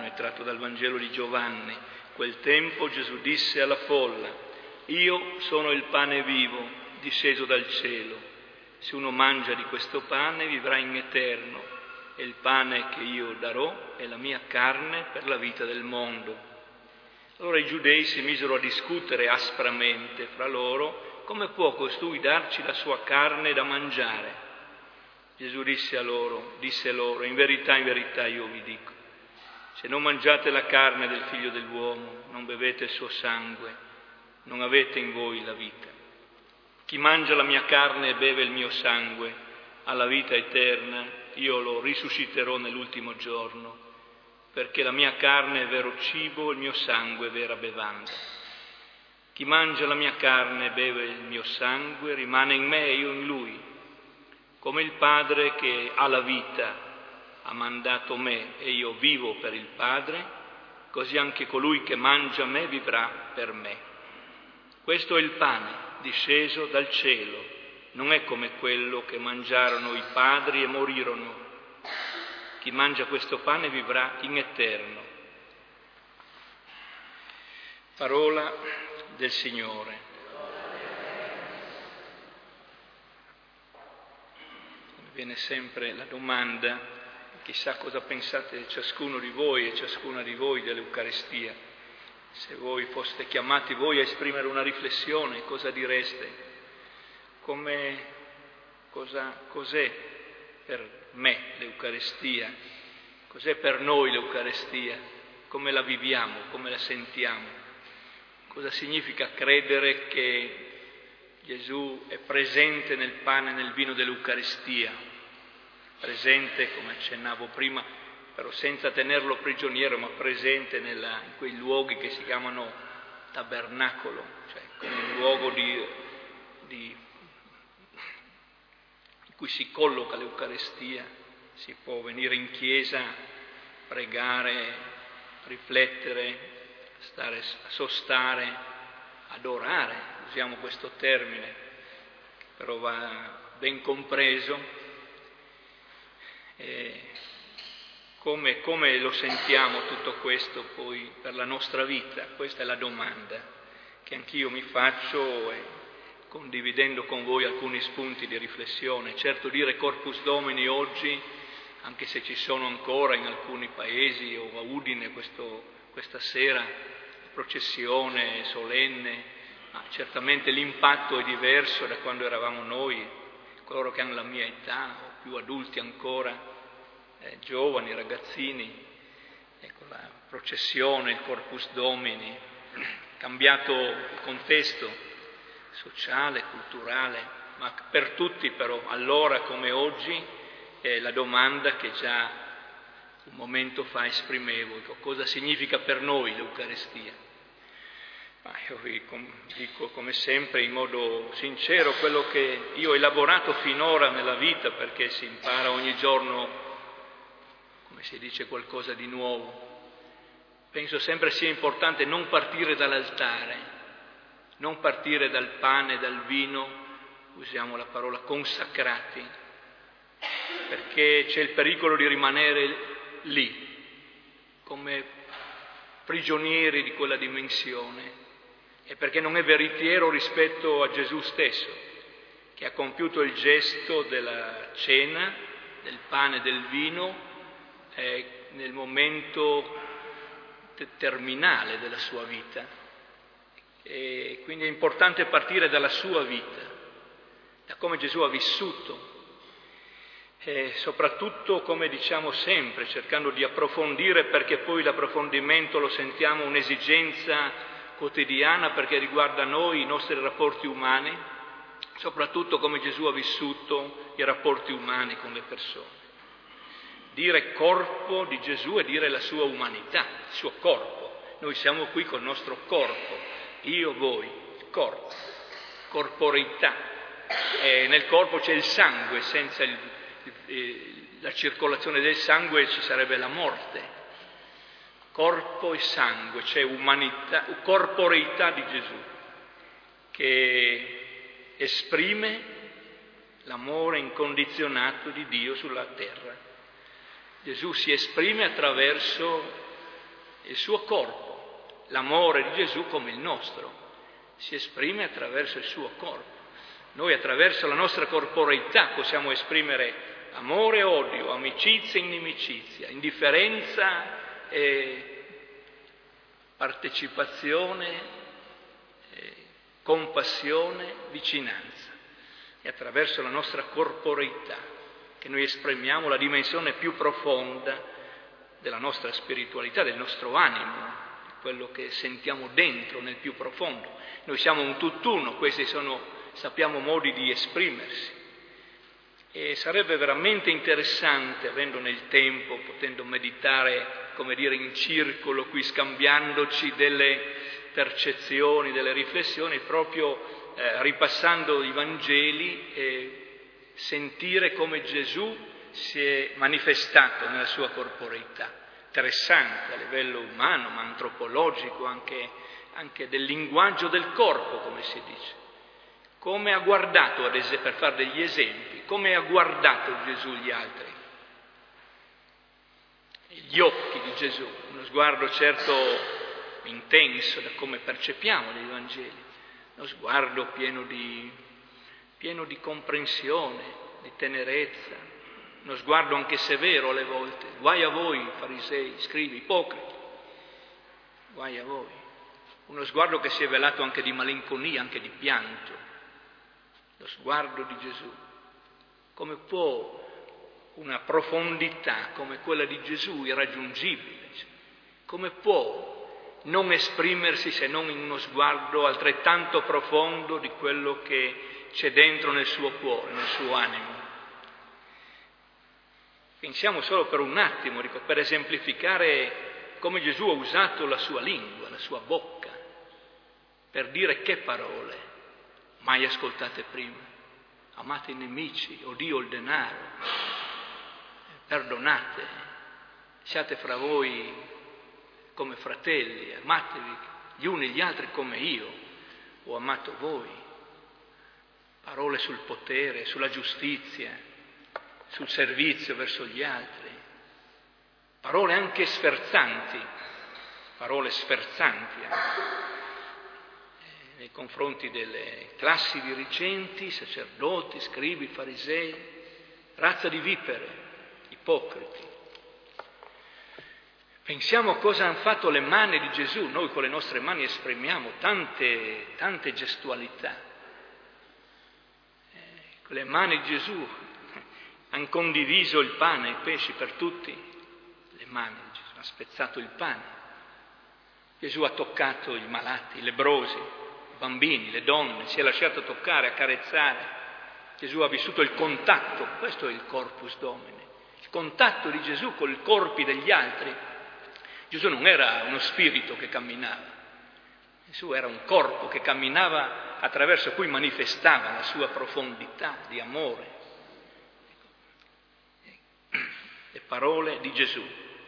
brano è tratto dal Vangelo di Giovanni. Quel tempo Gesù disse alla folla: io sono il pane vivo, disceso dal cielo. Se uno mangia di questo pane vivrà in eterno, e il pane che io darò è la mia carne per la vita del mondo. Allora i giudei si misero a discutere aspramente fra loro: come può costui darci la sua carne da mangiare? Gesù disse loro: in verità io vi dico, se non mangiate la carne del Figlio dell'uomo, non bevete il suo sangue, non avete in voi la vita. Chi mangia la mia carne e beve il mio sangue ha la vita eterna, io lo risusciterò nell'ultimo giorno, perché la mia carne è vero cibo, il mio sangue è vera bevanda. Chi mangia la mia carne e beve il mio sangue rimane in me e io in lui. Come il Padre che ha la vita ha mandato me e io vivo per il Padre, così anche colui che mangia me vivrà per me. Questo è il pane disceso dal cielo, non è come quello che mangiarono i padri e morirono. Chi mangia questo pane vivrà in eterno. Parola del Signore. Viene sempre la domanda, chissà cosa pensate ciascuno di voi e ciascuna di voi dell'Eucaristia. Se voi foste chiamati voi a esprimere una riflessione, cosa direste? Cos'è per me l'Eucaristia? Cos'è per noi l'Eucaristia? Come la viviamo? Come la sentiamo? Cosa significa credere che Gesù è presente nel pane e nel vino dell'Eucaristia? Presente, come accennavo prima, però senza tenerlo prigioniero, ma presente in quei luoghi che si chiamano tabernacolo, cioè come un luogo in cui si colloca l'Eucaristia. Si può venire in chiesa, pregare, riflettere, sostare, adorare, usiamo questo termine, però va ben compreso. Come lo sentiamo tutto questo poi per la nostra vita? Questa è la domanda che anch'io mi faccio, condividendo con voi alcuni spunti di riflessione. Certo, dire Corpus Domini oggi, anche se ci sono ancora in alcuni paesi, o a Udine questa sera, processione solenne, ma certamente l'impatto è diverso da quando eravamo noi, coloro che hanno la mia età, o più adulti ancora, giovani, ragazzini. Ecco, la processione, il Corpus Domini, cambiato il contesto sociale, culturale, ma per tutti però, allora come oggi, è la domanda che già un momento fa esprimevo: cosa significa per noi l'Eucaristia? Ma io vi dico come sempre in modo sincero quello che io ho elaborato finora nella vita, perché si impara ogni giorno, come si dice, qualcosa di nuovo. Penso sempre sia importante non partire dall'altare, non partire dal pane, dal vino, usiamo la parola consacrati, perché c'è il pericolo di rimanere lì, come prigionieri di quella dimensione, e perché non è veritiero rispetto a Gesù stesso, che ha compiuto il gesto della cena, del pane e del vino, nel momento terminale della sua vita. E quindi è importante partire dalla sua vita, da come Gesù ha vissuto, e soprattutto, come diciamo sempre, cercando di approfondire, perché poi l'approfondimento lo sentiamo un'esigenza quotidiana, perché riguarda noi, i nostri rapporti umani, soprattutto come Gesù ha vissuto i rapporti umani con le persone. Dire corpo di Gesù è dire la sua umanità, il suo corpo. Noi siamo qui col nostro corpo, io, voi, corpo, corporeità. Nel corpo c'è il sangue, senza la circolazione del sangue ci sarebbe la morte. Corpo e sangue, c'è umanità, corporeità di Gesù, che esprime l'amore incondizionato di Dio sulla terra. Gesù si esprime attraverso il suo corpo. L'amore di Gesù, come il nostro, si esprime attraverso il suo corpo. Noi attraverso la nostra corporeità possiamo esprimere amore e odio, amicizia e inimicizia, indifferenza e partecipazione, compassione, vicinanza. È attraverso la nostra corporeità che noi esprimiamo la dimensione più profonda della nostra spiritualità, del nostro animo, quello che sentiamo dentro nel più profondo. Noi siamo un tutt'uno, questi sono, sappiamo, modi di esprimersi. E sarebbe veramente interessante, avendo nel tempo, potendo meditare, come dire, in circolo, qui scambiandoci delle percezioni, delle riflessioni, proprio ripassando i Vangeli e sentire come Gesù si è manifestato nella sua corporeità. Interessante a livello umano, ma antropologico, anche del linguaggio del corpo, come si dice. Come ha guardato, ad esempio, per fare degli esempi, come ha guardato Gesù gli altri? Gli occhi di Gesù, uno sguardo certo intenso da come percepiamo dei Vangeli, uno sguardo pieno di comprensione, di tenerezza, uno sguardo anche severo alle volte. Guai a voi, farisei, scribi, ipocriti, guai a voi. Uno sguardo che si è velato anche di malinconia, anche di pianto. Lo sguardo di Gesù. Come può una profondità come quella di Gesù, irraggiungibile, come può non esprimersi se non in uno sguardo altrettanto profondo di quello che c'è dentro nel suo cuore, nel suo animo? Pensiamo solo per un attimo, per esemplificare come Gesù ha usato la sua lingua, la sua bocca, per dire che parole mai ascoltate prima. Amate i nemici, odio il denaro, perdonate, siate fra voi come fratelli, amatevi gli uni gli altri come io ho amato voi. Parole sul potere, sulla giustizia, sul servizio verso gli altri. Parole anche sferzanti, nei confronti delle classi dirigenti, sacerdoti, scribi, farisei, razza di vipere, ipocriti. Pensiamo a cosa hanno fatto le mani di Gesù. Noi con le nostre mani esprimiamo tante gestualità. Con le mani di Gesù hanno condiviso il pane e i pesci per tutti. Le mani di Gesù hanno spezzato il pane. Gesù ha toccato i malati, i lebbrosi, i bambini, le donne, si è lasciato toccare, accarezzare. Gesù ha vissuto il contatto, questo è il corpus domini, il contatto di Gesù con i corpi degli altri. Gesù non era uno spirito che camminava, Gesù era un corpo che camminava attraverso cui manifestava la sua profondità di amore. Le parole di Gesù,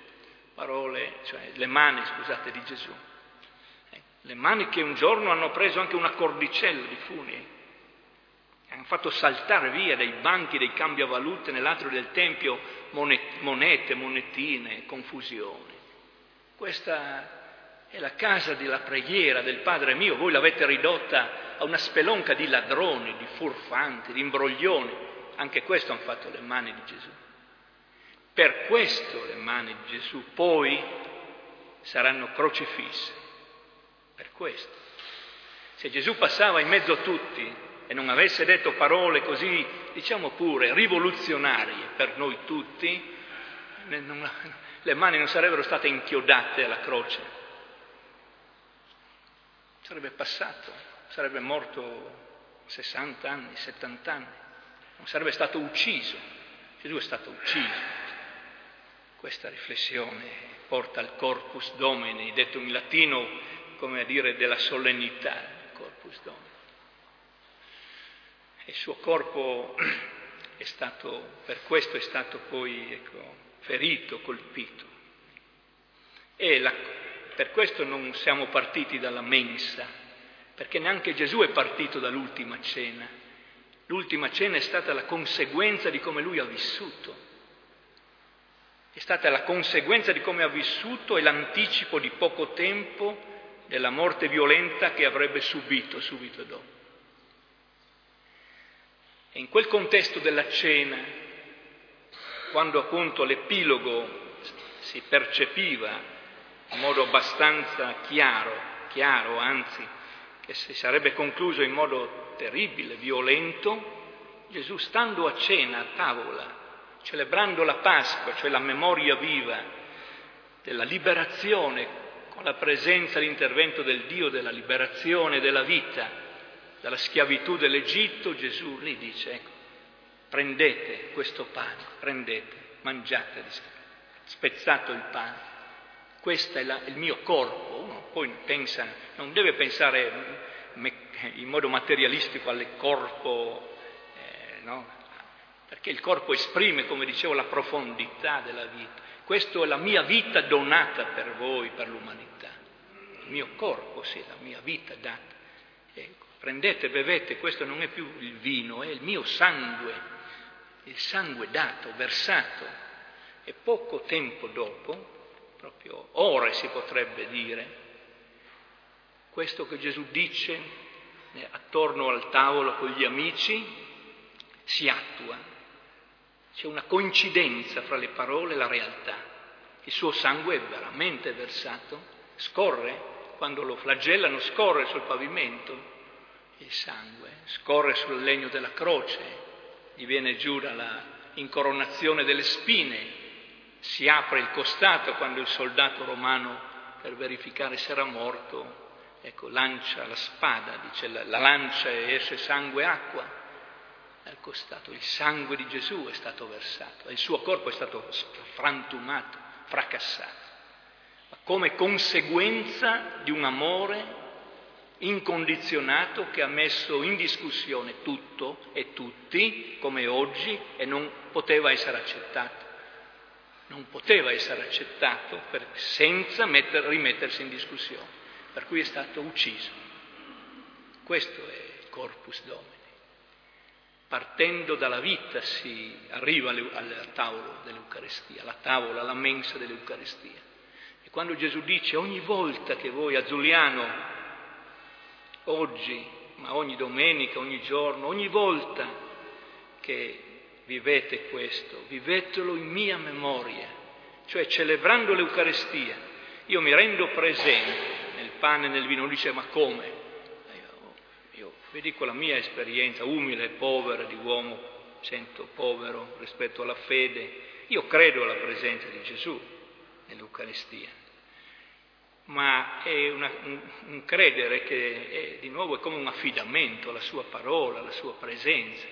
le mani di Gesù. Le mani che un giorno hanno preso anche una cordicella di funi, hanno fatto saltare via dai banchi dei cambiavalute nell'atrio del Tempio monete, monetine, confusione. Questa è la casa della preghiera del Padre mio, voi l'avete ridotta a una spelonca di ladroni, di furfanti, di imbroglioni. Anche questo hanno fatto le mani di Gesù. Per questo le mani di Gesù poi saranno crocifisse. Per questo. Se Gesù passava in mezzo a tutti e non avesse detto parole così, diciamo pure, rivoluzionarie per noi tutti, le mani non sarebbero state inchiodate alla croce. Sarebbe passato, sarebbe morto 60 anni, 70 anni, non sarebbe stato ucciso. Gesù è stato ucciso. Questa riflessione porta al corpus domini, detto in latino come a dire della solennità, il corpus domini. Il suo corpo per questo è stato poi ferito, colpito. E per questo non siamo partiti dalla mensa, perché neanche Gesù è partito dall'ultima cena. L'ultima cena è stata la conseguenza di come lui ha vissuto. è stata la conseguenza di come ha vissuto e l'anticipo di poco tempo della morte violenta che avrebbe subito dopo. E in quel contesto della cena, quando appunto l'epilogo si percepiva in modo abbastanza chiaro, anzi, che si sarebbe concluso in modo terribile, violento, Gesù, stando a cena, a tavola, celebrando la Pasqua, cioè la memoria viva della liberazione, con la presenza e l'intervento del Dio della liberazione della vita, dalla schiavitù dell'Egitto, Gesù lì dice, ecco, prendete questo pane, prendete, mangiate, spezzato il pane, questo è il mio corpo. Uno poi pensa, non deve pensare in modo materialistico al corpo, no? Perché il corpo esprime, come dicevo, la profondità della vita. Questa è la mia vita donata per voi, per l'umanità. Il mio corpo, sì, la mia vita data. Ecco, prendete, bevete, questo non è più il vino, è il mio sangue, il sangue dato, versato. E poco tempo dopo, proprio ore si potrebbe dire, questo che Gesù dice attorno al tavolo con gli amici si attua. C'è una coincidenza fra le parole e la realtà. Il suo sangue è veramente versato, scorre, quando lo flagellano scorre sul pavimento, il sangue scorre sul legno della croce, gli viene giù dalla incoronazione delle spine, si apre il costato quando il soldato romano, per verificare se era morto, ecco, lancia la spada, dice la lancia e esce sangue e acqua. Al costato il sangue di Gesù è stato versato e il suo corpo è stato frantumato, fracassato, ma come conseguenza di un amore incondizionato che ha messo in discussione tutto e tutti, come oggi, e non poteva essere accettato. Non poteva essere accettato senza rimettersi in discussione, per cui è stato ucciso. Questo è il Corpus Domini. Partendo dalla vita si arriva al tavolo dell'Eucaristia, alla tavola, alla mensa dell'Eucaristia. E quando Gesù dice ogni volta che voi a Giuliano, oggi, ma ogni domenica, ogni giorno, ogni volta che vivete questo, vivetelo in mia memoria, cioè celebrando l'Eucaristia. Io mi rendo presente nel pane e nel vino. Dice, ma come? Io vi dico la mia esperienza umile e povera di uomo, sento povero rispetto alla fede. Io credo alla presenza di Gesù nell'Eucaristia, ma è un credere che di nuovo è come un affidamento alla sua parola, alla sua presenza.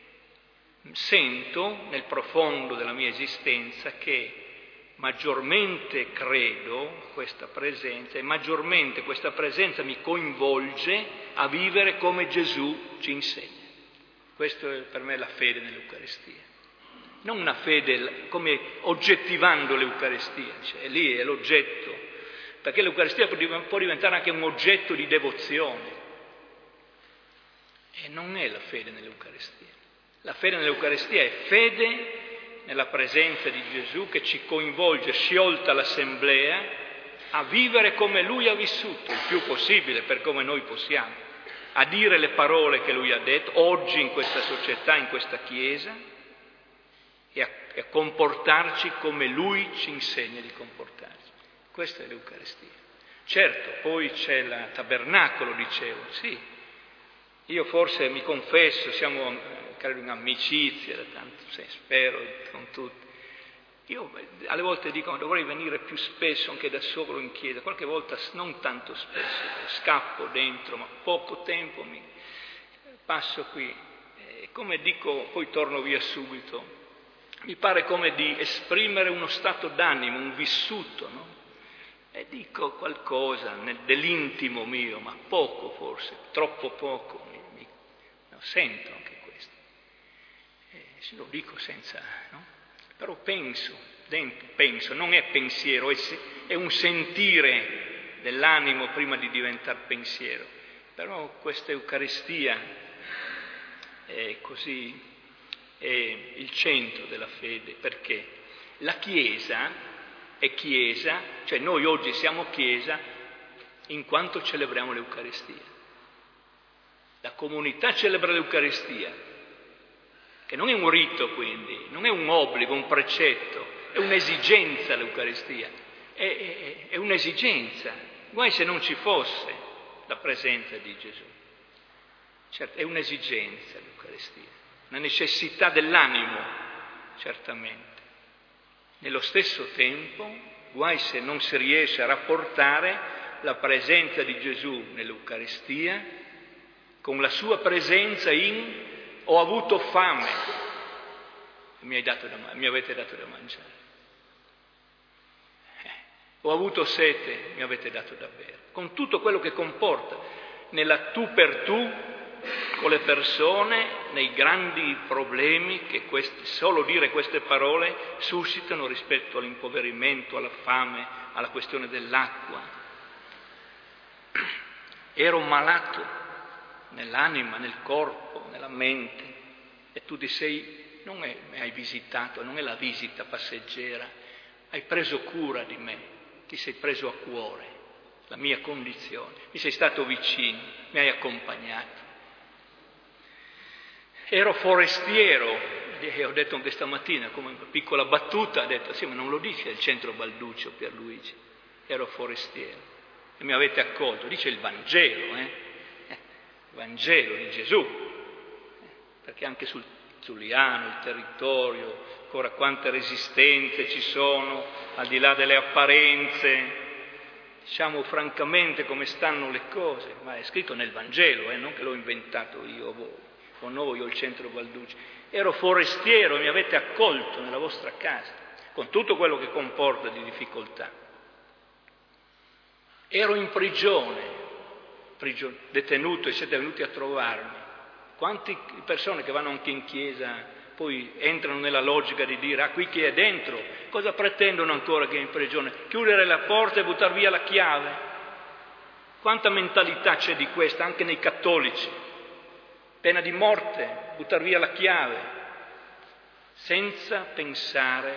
Sento nel profondo della mia esistenza che maggiormente credo questa presenza e maggiormente questa presenza mi coinvolge a vivere come Gesù ci insegna. Questo è per me la fede nell'Eucaristia. Non una fede come oggettivando l'Eucaristia, cioè lì è l'oggetto, perché l'Eucaristia può diventare anche un oggetto di devozione e non è la fede nell'Eucaristia. La fede nell'Eucaristia è fede nella presenza di Gesù che ci coinvolge, sciolta l'assemblea, a vivere come Lui ha vissuto, il più possibile per come noi possiamo, a dire le parole che Lui ha detto oggi in questa società, in questa Chiesa, e a comportarci come Lui ci insegna di comportarci. Questa è l'Eucaristia. Certo, poi c'è il tabernacolo, dicevo, sì. Io forse mi confesso, siamo credo in amicizia, da tanto, spero con tutti. Io alle volte dico dovrei venire più spesso anche da solo in chiesa, qualche volta non tanto spesso, scappo dentro, ma poco tempo mi passo qui. E come dico, poi torno via subito, mi pare come di esprimere uno stato d'animo, un vissuto, no? E dico qualcosa dell'intimo mio, ma poco forse, troppo poco, sento anche questo. Se lo dico senza, no? Però penso, non è pensiero, è un sentire dell'animo prima di diventare pensiero. Però questa Eucaristia è così, è il centro della fede, perché La Chiesa è Chiesa, cioè noi oggi siamo Chiesa in quanto celebriamo l'Eucaristia. La comunità celebra l'Eucaristia, che non è un rito quindi, non è un obbligo, un precetto, è un'esigenza l'Eucaristia, è un'esigenza, guai se non ci fosse la presenza di Gesù. Certo, è un'esigenza l'Eucaristia, una necessità dell'animo, certamente. Nello stesso tempo, guai se non si riesce a rapportare la presenza di Gesù nell'Eucaristia con la sua presenza in ho avuto fame, mi avete dato da mangiare. Ho avuto sete, mi avete dato da bere. Con tutto quello che comporta nella tu per tu con le persone, nei grandi problemi che solo dire queste parole suscitano rispetto all'impoverimento, alla fame, alla questione dell'acqua. Ero malato nell'anima, nel corpo, nella mente, e tu non mi hai visitato, non è la visita passeggera, hai preso cura di me, ti sei preso a cuore la mia condizione, mi sei stato vicino, mi hai accompagnato. Ero forestiero, e ho detto anche stamattina, come una piccola battuta, ho detto, sì, ma non lo dice il centro Balduccio Pierluigi, ero forestiero, e mi avete accolto, dice il Vangelo, il Vangelo di Gesù, perché anche sul Zuliano, il territorio, ancora quante resistenze ci sono, al di là delle apparenze, diciamo francamente come stanno le cose, ma è scritto nel Vangelo, non che l'ho inventato io o voi, o noi o il centro Balducci. Ero forestiero e mi avete accolto nella vostra casa, con tutto quello che comporta di difficoltà. Ero in prigione, detenuto e siete venuti a trovarmi. Quante persone che vanno anche in chiesa poi entrano nella logica di dire qui chi è dentro, cosa pretendono ancora che è in prigione? Chiudere la porta e buttare via la chiave? Quanta mentalità c'è di questa anche nei cattolici? Pena di morte, buttare via la chiave, senza pensare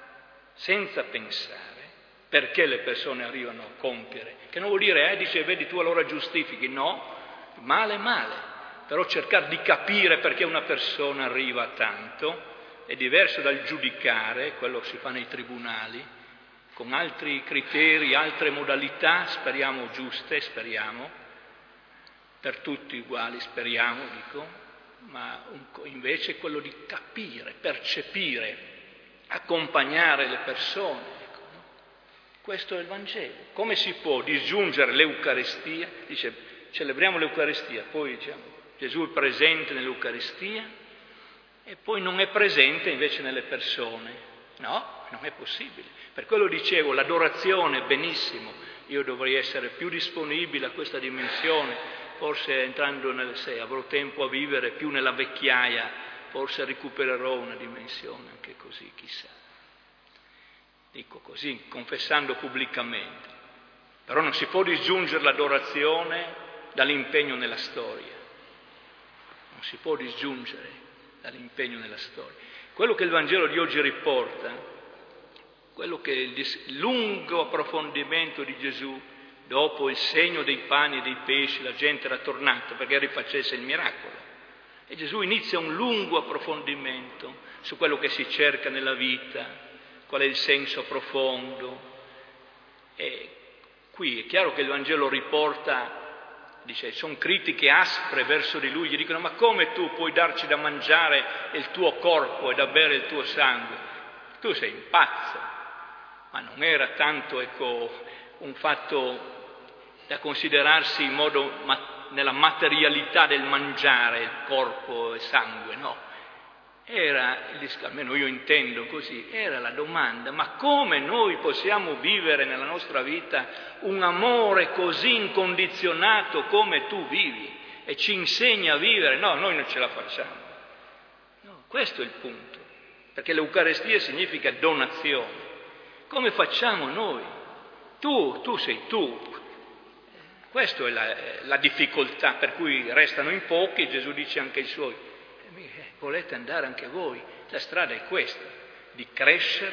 perché le persone arrivano a compiere, che non vuol dire, dice, vedi tu allora giustifichi, no, male, però cercare di capire perché una persona arriva a tanto è diverso dal giudicare, quello si fa nei tribunali, con altri criteri, altre modalità, speriamo giuste, per tutti uguali, speriamo, ma invece quello di capire, percepire, accompagnare le persone. Questo è il Vangelo. Come si può disgiungere l'Eucaristia? Dice, celebriamo l'Eucaristia, poi diciamo, Gesù è presente nell'Eucaristia e poi non è presente invece nelle persone. No, non è possibile. Per quello dicevo, l'adorazione, benissimo, io dovrei essere più disponibile a questa dimensione, forse se avrò tempo a vivere più nella vecchiaia, forse recupererò una dimensione anche così, chissà. Dico così, confessando pubblicamente. Però non si può disgiungere l'adorazione dall'impegno nella storia. Non si può disgiungere dall'impegno nella storia. Quello che il Vangelo di oggi riporta, quello che è il lungo approfondimento di Gesù, dopo il segno dei pani e dei pesci, la gente era tornata perché rifacesse il miracolo. E Gesù inizia un lungo approfondimento su quello che si cerca nella vita, qual è il senso profondo. E qui è chiaro che il Vangelo riporta, dice, sono critiche aspre verso di lui, gli dicono, ma come tu puoi darci da mangiare il tuo corpo e da bere il tuo sangue? Tu sei un pazzo. Ma non era tanto, un fatto da considerarsi in modo nella materialità del mangiare il corpo e sangue, no. Almeno io intendo così, era la domanda, ma come noi possiamo vivere nella nostra vita un amore così incondizionato come tu vivi e ci insegna a vivere? No, noi non ce la facciamo. No, questo è il punto, perché l'Eucaristia significa donazione. Come facciamo noi? Tu sei tu. Questa è la difficoltà per cui restano in pochi, Gesù dice anche ai suoi, volete andare anche voi? La strada è questa, di crescere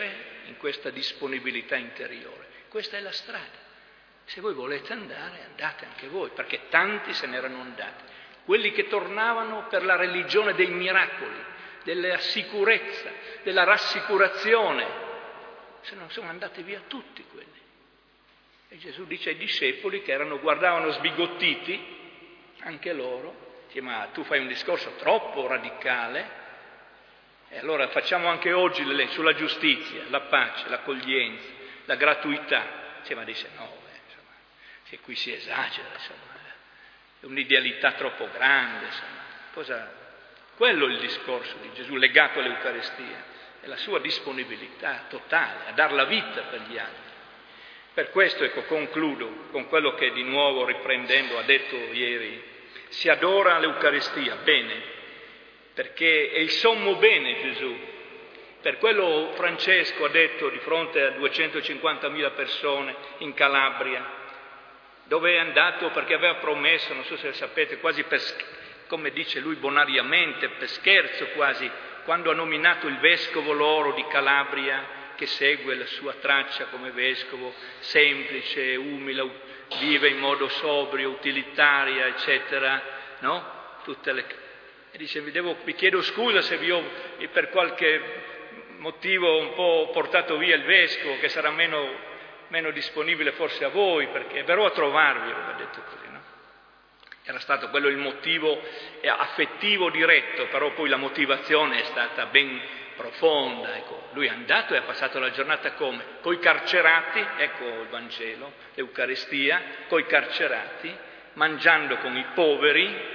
in questa disponibilità interiore. Questa è la strada. Se voi volete andare, andate anche voi, perché tanti se n'erano andati. Quelli che tornavano per la religione dei miracoli, della sicurezza, della rassicurazione, se non sono andati via tutti quelli. E Gesù dice ai discepoli che guardavano sbigottiti, anche loro, dice: ma tu fai un discorso troppo radicale, e allora facciamo anche oggi sulla giustizia, la pace, l'accoglienza, la gratuità. Ma dice no, insomma, che qui si esagera, insomma, è un'idealità troppo grande, insomma. Quello è il discorso di Gesù legato all'Eucaristia, è la sua disponibilità totale a dar la vita per gli altri. Per questo, concludo con quello che di nuovo, riprendendo, ha detto ieri: si adora l'Eucaristia, bene, perché è il sommo bene Gesù. Per quello Francesco ha detto di fronte a 250.000 persone in Calabria, dove è andato perché aveva promesso, non so se lo sapete, quasi come dice lui bonariamente, per scherzo quasi, quando ha nominato il vescovo loro di Calabria, che segue la sua traccia come vescovo, semplice, umile, vive in modo sobrio, utilitaria, eccetera, no? E dice: vi chiedo scusa se per qualche motivo un po' portato via il vescovo, che sarà meno disponibile forse a voi, perché verrò a trovarvi, aveva detto così, no? Era stato quello il motivo affettivo diretto, però poi la motivazione è stata ben profonda. Ecco, lui è andato e ha passato la giornata come? Coi carcerati, ecco il Vangelo, l'Eucaristia, coi carcerati, mangiando con i poveri,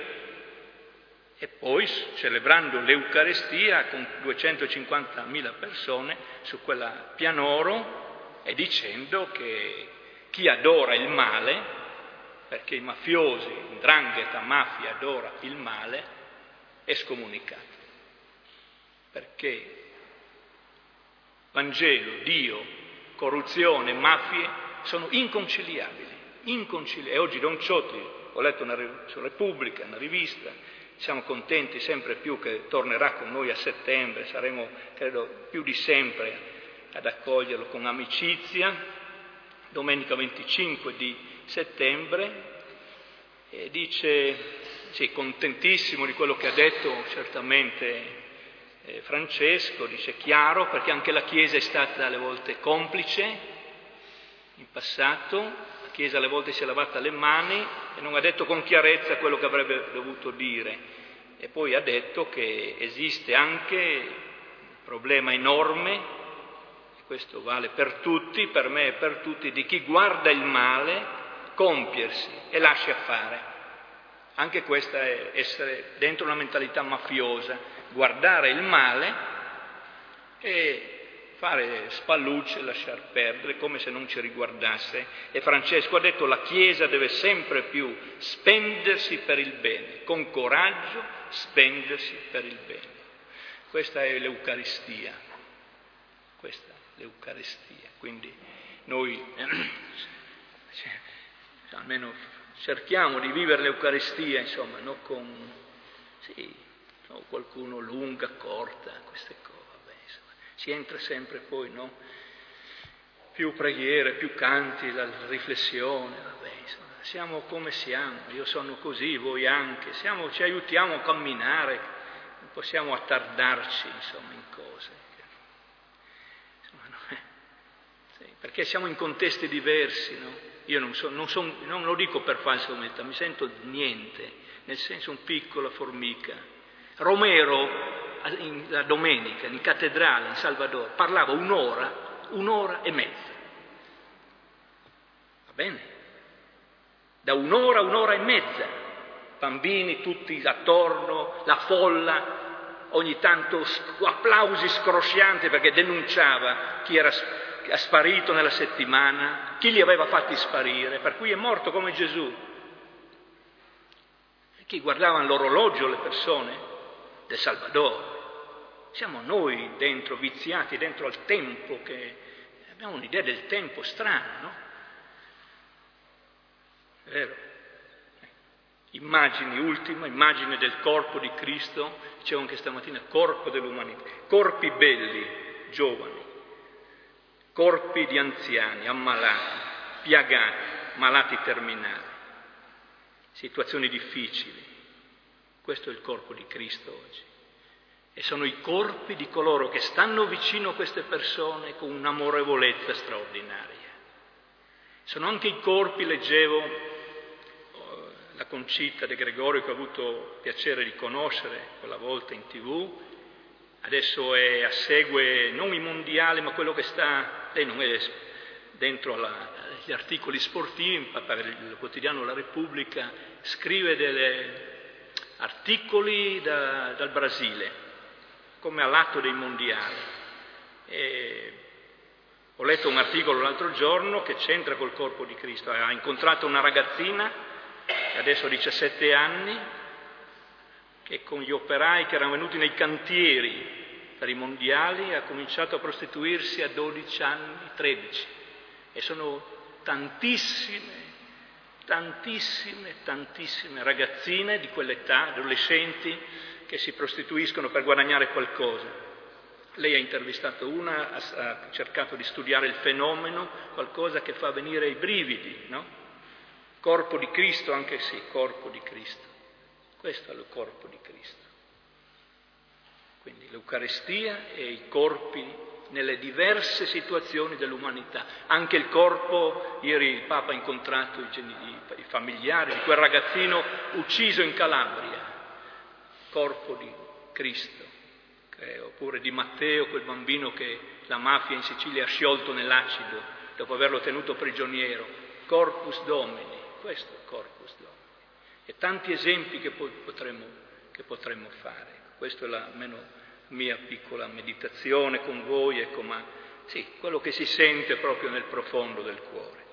e poi celebrando l'Eucaristia con 250.000 persone su quella pianoro, e dicendo che chi adora il male, perché i mafiosi, 'ndrangheta, mafia, adora il male, è scomunicato. Perché Vangelo, Dio, corruzione, mafie sono inconciliabili. E oggi Don Ciotti, ho letto su Repubblica, una rivista, siamo contenti sempre più che tornerà con noi a settembre, saremo credo più di sempre ad accoglierlo con amicizia, domenica 25 di settembre, e dice, sì, contentissimo di quello che ha detto certamente Francesco, dice chiaro, perché anche la Chiesa è stata alle volte complice in passato, la Chiesa alle volte si è lavata le mani e non ha detto con chiarezza quello che avrebbe dovuto dire, e poi ha detto che esiste anche un problema enorme, e questo vale per tutti, per me e per tutti, di chi guarda il male compiersi e lascia fare. Anche questa è essere dentro una mentalità mafiosa, guardare il male e fare spallucce, lasciar perdere come se non ci riguardasse. E Francesco ha detto: la Chiesa deve sempre più spendersi per il bene, con coraggio spendersi per il bene. Questa è l'Eucaristia, quindi noi almeno cerchiamo di vivere l'Eucaristia, insomma, no? Qualcuno lunga, corta, queste cose, insomma. Si entra sempre poi, no? Più preghiere, più canti, la riflessione, insomma. Siamo come siamo, io sono così, voi anche, ci aiutiamo a camminare, non possiamo attardarci, insomma, in cose. Insomma, no? Perché siamo in contesti diversi, no? Io non lo dico per falsa umiltà, mi sento niente, nel senso un piccola formica. Romero, la domenica, in cattedrale, in Salvador, parlava un'ora e mezza. Va bene? Da un'ora e mezza. Bambini tutti attorno, la folla, ogni tanto applausi scroscianti perché denunciava chi era sparito nella settimana, chi li aveva fatti sparire, per cui è morto come Gesù. Chi guardavano l'orologio, le persone del Salvador. Siamo noi dentro, viziati dentro al tempo, che abbiamo un'idea del tempo strana, no? È vero? Immagine del corpo di Cristo, dicevo anche stamattina, corpo dell'umanità, corpi belli, giovani, corpi di anziani, ammalati, piagati, malati terminali, situazioni difficili. Questo è il corpo di Cristo oggi. E sono i corpi di coloro che stanno vicino a queste persone con un'amorevolezza straordinaria. Sono anche i corpi, leggevo la Concita De Gregorio, che ho avuto piacere di conoscere quella volta in TV, adesso segue non i mondiali, ma quello che sta, lei non è dentro gli articoli sportivi, per il quotidiano La Repubblica, scrive degli articoli dal Brasile, come all'atto dei mondiali. Ho letto un articolo l'altro giorno che c'entra col corpo di Cristo. Ha incontrato una ragazzina, che adesso ha 17 anni, che con gli operai che erano venuti nei cantieri per i mondiali ha cominciato a prostituirsi a 12 anni, 13. E sono tantissime ragazzine di quell'età, adolescenti, che si prostituiscono per guadagnare qualcosa. Lei ha intervistato una, ha cercato di studiare il fenomeno, qualcosa che fa venire i brividi, no? Corpo di Cristo, anche sì, corpo di Cristo. Questo è il corpo di Cristo. Quindi l'Eucaristia e i corpi nelle diverse situazioni dell'umanità. Anche il corpo, ieri il Papa ha incontrato i familiari di quel ragazzino ucciso in Calabria, corpo di Cristo. Oppure di Matteo, quel bambino che la mafia in Sicilia ha sciolto nell'acido dopo averlo tenuto prigioniero. Corpus Domini, questo è il Corpus Domini. E tanti esempi che poi potremmo fare. Questa è almeno mia piccola meditazione con voi, ecco, ma sì, quello che si sente proprio nel profondo del cuore.